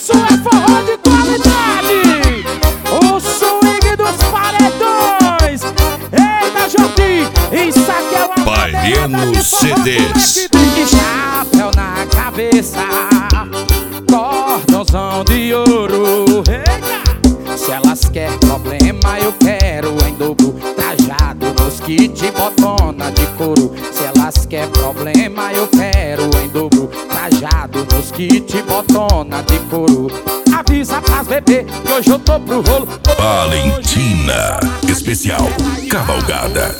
Isso é forró de qualidade. O swing dos paredões. Eita, Jotim, isso aqui é uma Baiano CDs. E chapéu na cabeça, cordãozão de ouro. Eita! Se elas querem problema, eu quero em dobro. Trajado, mosquite, botona de couro. Se elas querem problema, eu quero em dobro. Trajado, mosquite, botona de couro. Avisa pras bebê que hoje eu tô pro rolo. Valentina Especial Cavalgada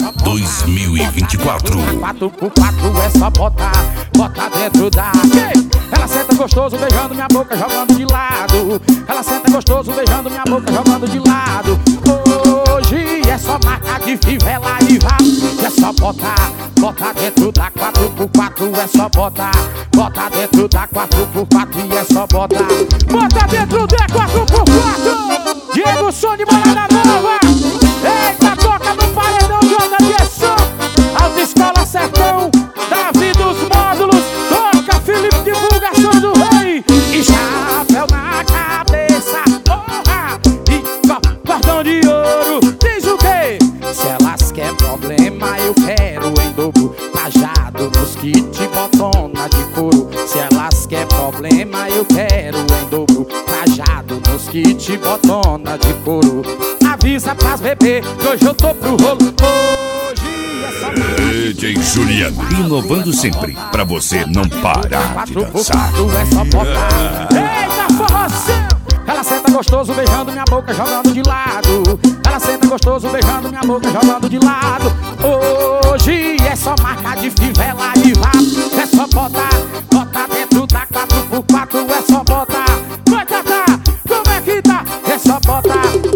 2024. 4x4 é só botar dentro da. Ela senta gostoso beijando minha boca, jogando de lado. Ela senta gostoso beijando minha boca, jogando de lado. Hoje é só marca de fivela e vapo. É só botar dentro da 4x4. É só botar dentro da 4x4. E é só botar dentro da 4x4. Diego Som de Morada Nova. Eita, toca no paredão de onda de som. Autoescola Sertão, Davi dos Módulos. Toca Felipe, divulgação do rei. E chapéu na cabeça, porra. E cordão de ouro. Diz o quê? Se elas querem problema, eu quero em dobro. Trajado, mosquite, botona de couro. Se elas querem problema, eu quero em dobro. Trajado, mosquite, botona de couro. Avisa pras bebê que hoje eu tô pro rolo. Hoje é só DJ Juliano, inovando sempre, pra você não parar de dançar. É só botar. Eita, forroção! Ela senta gostoso beijando minha boca, jogando de lado. Ela senta gostoso beijando minha boca, jogando de lado. Hoje é só marca de fivela e vapo. É só botar dentro da 4x4. É só botar. Vai, Tata, como é que tá? É só botar